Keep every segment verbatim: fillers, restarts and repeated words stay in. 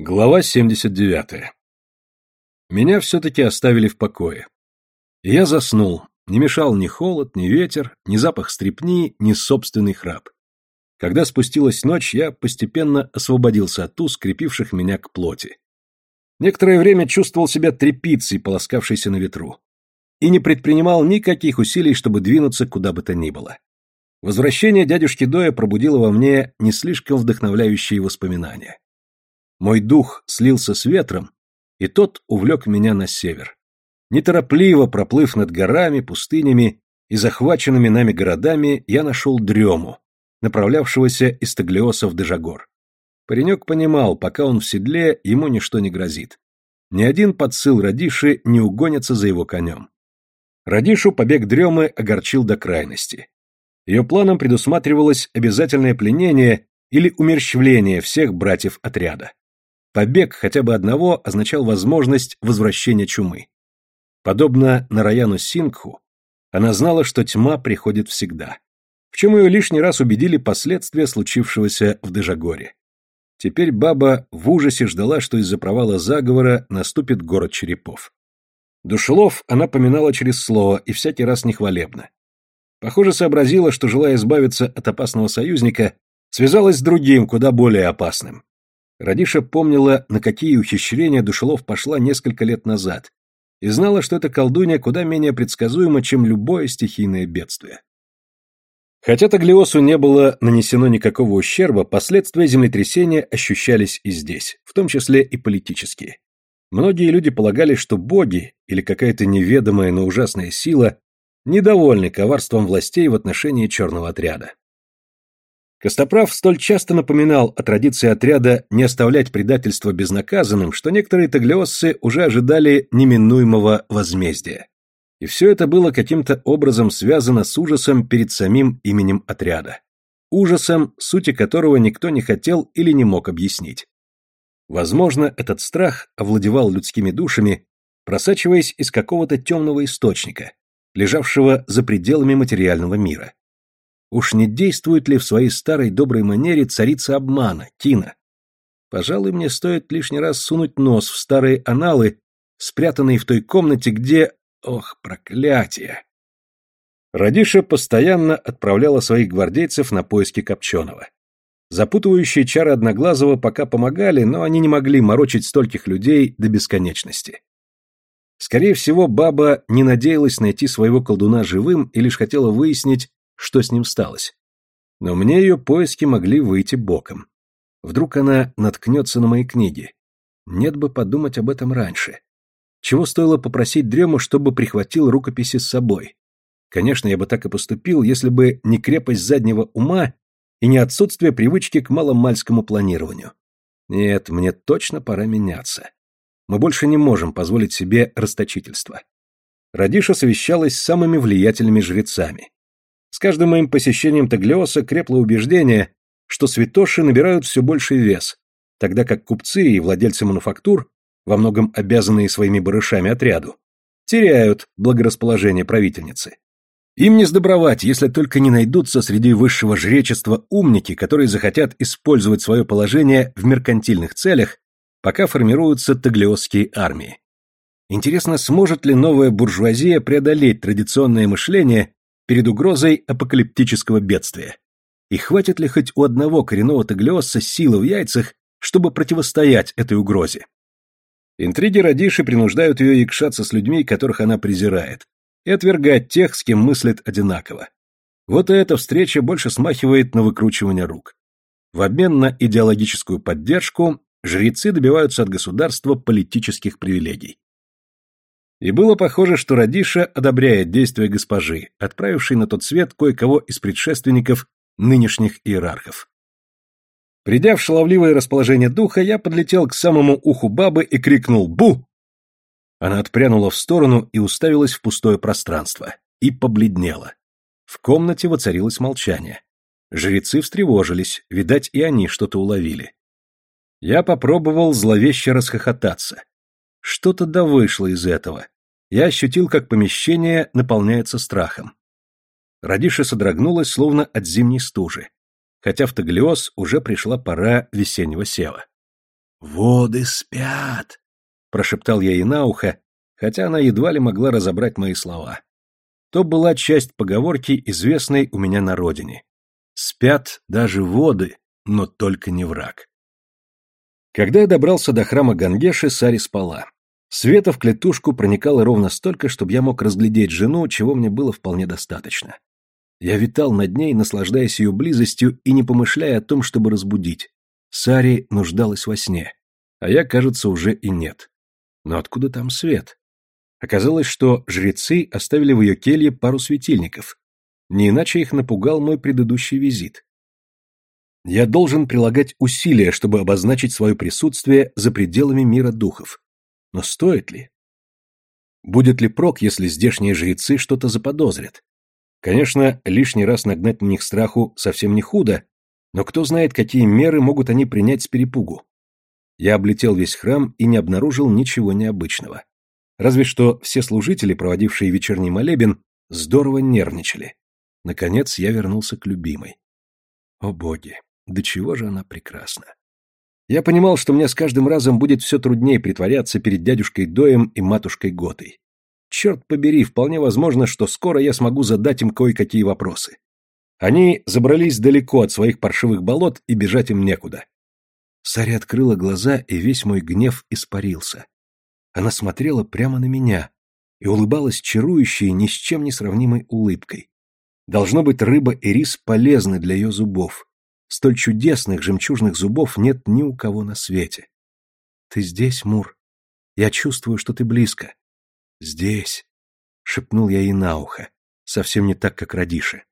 Глава семьдесят девятая. Меня все-таки оставили в покое. И я заснул, не мешал ни холод, ни ветер, ни запах стрепни, ни собственный храп. Когда спустилась ночь, я постепенно освободился от уз, скрепивших меня к плоти. Некоторое время чувствовал себя тряпицей, полоскавшейся на ветру, и не предпринимал никаких усилий, чтобы двинуться куда бы то ни было. Возвращение дядюшки Доя пробудило во мне не слишком вдохновляющие воспоминания. Мой дух слился с ветром, и тот увлек меня на север. Неторопливо проплыв над горами, пустынями и захваченными нами городами, я нашел дрему, направлявшегося из Таглиоса в Дежагор. Паренек понимал, пока он в седле, ему ничто не грозит. Ни один подсыл Радиши не угонится за его конем. Радишу побег дремы огорчил до крайности. Ее планом предусматривалось обязательное пленение или умерщвление всех братьев отряда. Побег хотя бы одного означал возможность возвращения чумы. Подобно Нараяну Сингху, она знала, что тьма приходит всегда, в чем ее лишний раз убедили последствия случившегося в Дежагоре. Теперь баба в ужасе ждала, что из-за провала заговора наступит город черепов. Душелов она поминала через слово и всякий раз нехвалебно. Похоже, сообразила, что, желая избавиться от опасного союзника, связалась с другим, куда более опасным. Радиша помнила, на какие ухищрения Душелов пошла несколько лет назад, и знала, что эта колдунья куда менее предсказуема, чем любое стихийное бедствие. Хотя Таглиосу не было нанесено никакого ущерба, последствия землетрясения ощущались и здесь, в том числе и политические. Многие люди полагали, что боги, или какая-то неведомая, но ужасная сила, недовольны коварством властей в отношении черного отряда. Костоправ столь часто напоминал о традиции отряда не оставлять предательство безнаказанным, что некоторые таглиосцы уже ожидали неминуемого возмездия. И все это было каким-то образом связано с ужасом перед самим именем отряда. Ужасом, сути которого никто не хотел или не мог объяснить. Возможно, этот страх овладевал людскими душами, просачиваясь из какого-то темного источника, лежавшего за пределами материального мира. Уж не действует ли в своей старой доброй манере царица обмана, Тина? Пожалуй, мне стоит лишний раз сунуть нос в старые аналы, спрятанные в той комнате, где... Ох, проклятие! Радиша постоянно отправляла своих гвардейцев на поиски Копченого. Запутывающие чары Одноглазого пока помогали, но они не могли морочить стольких людей до бесконечности. Скорее всего, баба не надеялась найти своего колдуна живым и лишь хотела выяснить, что с ним сталось. Но мне ее поиски могли выйти боком. Вдруг она наткнется на мои книги. Нет бы подумать об этом раньше. Чего стоило попросить Дрему, чтобы прихватил рукописи с собой? Конечно, я бы так и поступил, если бы не крепость заднего ума и не отсутствие привычки к маломальскому планированию. Нет, мне точно пора меняться. Мы больше не можем позволить себе расточительства. Радиша совещалась с самыми влиятельными жрецами. С каждым моим посещением Таглиоса крепло убеждение, что святоши набирают все больший вес, тогда как купцы и владельцы мануфактур, во многом обязанные своими барышами отряду, теряют благорасположение правительницы. Им не сдобровать, если только не найдутся среди высшего жречества умники, которые захотят использовать свое положение в меркантильных целях, пока формируются таглиосские армии. Интересно, сможет ли новая буржуазия преодолеть традиционное мышление перед угрозой апокалиптического бедствия? И хватит ли хоть у одного коренного таглиосса силы в яйцах, чтобы противостоять этой угрозе? Интриги Радиши принуждают ее якшаться с людьми, которых она презирает, и отвергать тех, с кем мыслит одинаково. Вот и эта встреча больше смахивает на выкручивание рук. В обмен на идеологическую поддержку жрецы добиваются от государства политических привилегий. И было похоже, что Радиша одобряет действия госпожи, отправившей на тот свет кое-кого из предшественников нынешних иерархов. Придя в шаловливое расположение духа, я подлетел к самому уху бабы и крикнул «Бу!». Она отпрянула в сторону и уставилась в пустое пространство. И побледнела. В комнате воцарилось молчание. Жрецы встревожились, видать, и они что-то уловили. Я попробовал зловеще расхохотаться. Что-то да вышло из этого. Я ощутил, как помещение наполняется страхом. Радиша содрогнулась, словно от зимней стужи, хотя в Таглиос уже пришла пора весеннего сева. «Воды спят», — прошептал я ей на ухо, хотя она едва ли могла разобрать мои слова. То была часть поговорки, известной у меня на родине. «Спят даже воды, но только не враг». Когда я добрался до храма Гангеши, Сари спала. Света в клетушку проникало ровно столько, чтобы я мог разглядеть жену, чего мне было вполне достаточно. Я витал над ней, наслаждаясь ее близостью и не помышляя о том, чтобы разбудить. Сари нуждалась во сне, а я, кажется, уже и нет. Но откуда там свет? Оказалось, что жрецы оставили в ее келье пару светильников. Не иначе их напугал мой предыдущий визит. Я должен прилагать усилия, чтобы обозначить свое присутствие за пределами мира духов. Но стоит ли? Будет ли прок, если здешние жрецы что-то заподозрят? Конечно, лишний раз нагнать на них страху совсем не худо, но кто знает, какие меры могут они принять с перепугу. Я облетел весь храм и не обнаружил ничего необычного. Разве что все служители, проводившие вечерний молебен, здорово нервничали. Наконец я вернулся к любимой. О боги, до чего же она прекрасна. Я понимал, что мне с каждым разом будет все труднее притворяться перед дядюшкой Доем и матушкой Готой. Черт побери, вполне возможно, что скоро я смогу задать им кое-какие вопросы. Они забрались далеко от своих паршивых болот, и бежать им некуда. Сари открыла глаза, и весь мой гнев испарился. Она смотрела прямо на меня и улыбалась чарующей, ни с чем не сравнимой улыбкой. Должно быть, рыба и рис полезны для ее зубов. Столь чудесных жемчужных зубов нет ни у кого на свете. Ты здесь, Мур? Я чувствую, что ты близко. Здесь, шепнул я ей на ухо, совсем не так, как Радиша.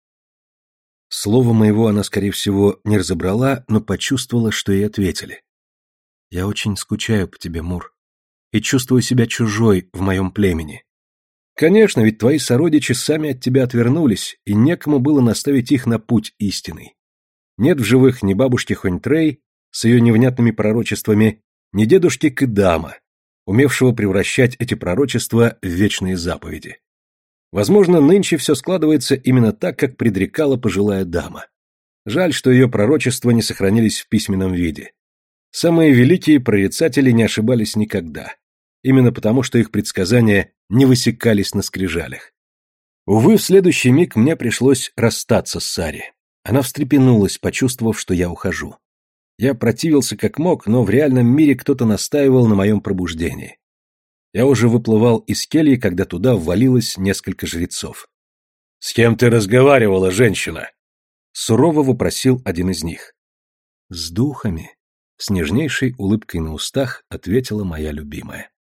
Слово моего она, скорее всего, не разобрала, но почувствовала, что ей ответили. Я очень скучаю по тебе, Мур, и чувствую себя чужой в моем племени. Конечно, ведь твои сородичи сами от тебя отвернулись, и некому было наставить их на путь истинный. Нет в живых ни бабушки Хоньтрей с ее невнятными пророчествами, ни дедушки Кыдама, умевшего превращать эти пророчества в вечные заповеди. Возможно, нынче все складывается именно так, как предрекала пожилая дама. Жаль, что ее пророчества не сохранились в письменном виде. Самые великие прорицатели не ошибались никогда, именно потому, что их предсказания не высекались на скрижалях. Увы, в следующий миг мне пришлось расстаться с Сари. Она встрепенулась, почувствовав, что я ухожу. Я противился как мог, но в реальном мире кто-то настаивал на моем пробуждении. Я уже выплывал из кельи, когда туда ввалилось несколько жрецов. «С кем ты разговаривала, женщина?» — сурово вопросил один из них. «С духами», — с нежнейшей улыбкой на устах ответила моя любимая.